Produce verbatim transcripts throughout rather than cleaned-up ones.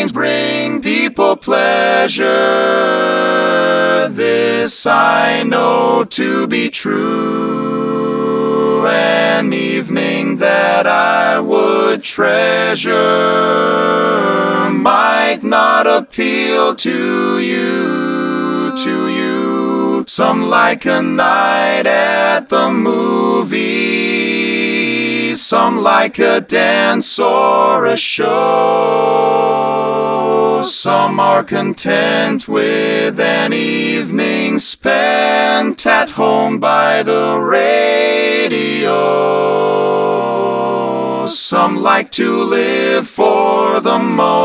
evenings bring people pleasure. This I know to be true. An evening that I would treasure might not appeal to you, to you. Some like a night at the movies, some like a dance or a show. Some are content with an evening spent at home by the radio. Some like to live for the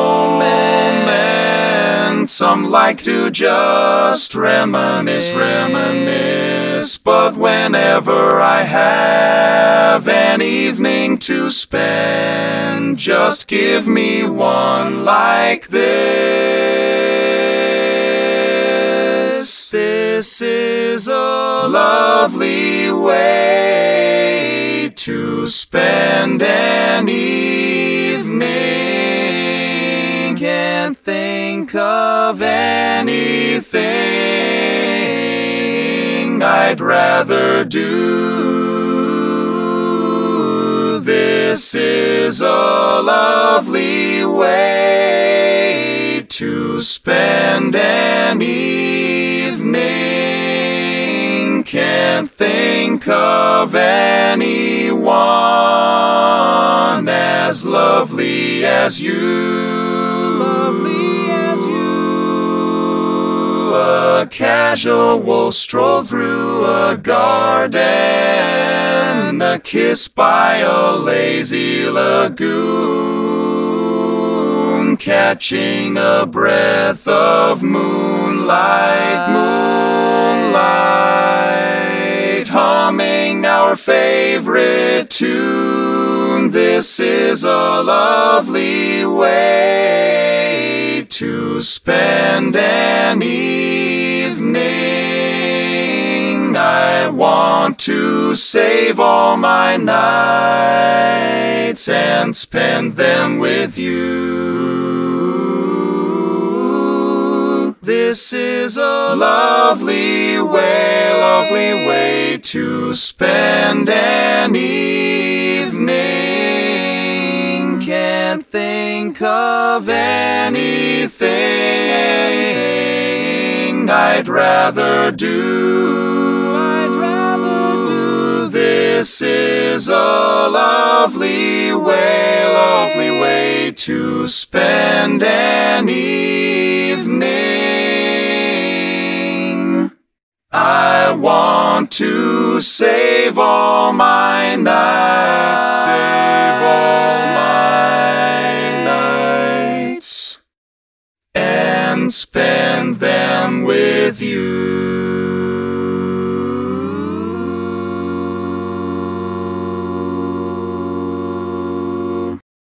moment. Some like to just reminisce, reminisce. But whenever I have an evening to spend, just give me one like this. This is a lovely way to spend an evening. Can't think of anything I'd rather do. This is a lovely way to spend an evening. Can't think of anyone as lovely as you. Lovely as you. A casual stroll through a garden, a kiss by a lazy lagoon, catching a breath of moonlight, moonlight, humming our favorite tune. This is a lovely way to spend an evening. I want to save all my nights and spend them with you. This is a lovely way, lovely way to spend an evening. Can't think of anything I'd rather do. I'd rather do. This is a lovely way, lovely way to spend an evening. I want to save all my nights, save all my nights, and spend them with you.